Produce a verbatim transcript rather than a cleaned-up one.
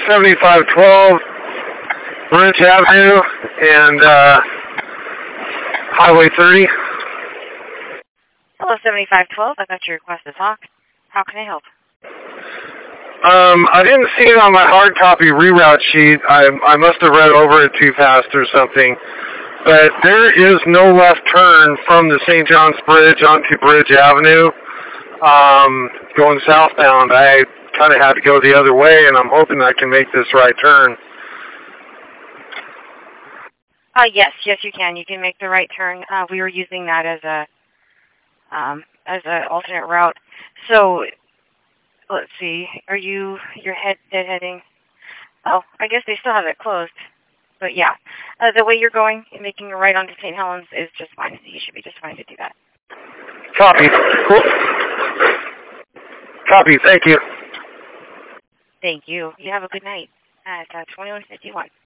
seventy-five twelve Bridge Avenue and uh, Highway thirty. Hello, seventy-five twelve. I got your request to talk. How can I help? Um, I didn't see it on my hard copy reroute sheet. I, I must have read over it too fast or something. But there is no left turn from the Saint John's Bridge onto Bridge Avenue um, going southbound. I kind of had to go the other way, and I'm hoping I can make this right turn. Uh, yes, yes, you can. You can make the right turn. Uh, we were using that as a um, as an alternate route. So, let's see. Are you you're head deadheading? Oh, I guess they still have it closed. But yeah, uh, the way you're going and making a right onto Saint Helens is just fine. You should be just fine to do that. Copy. Cool. Copy. Thank you. Thank you. You have a good night at uh, twenty-one fifty-one.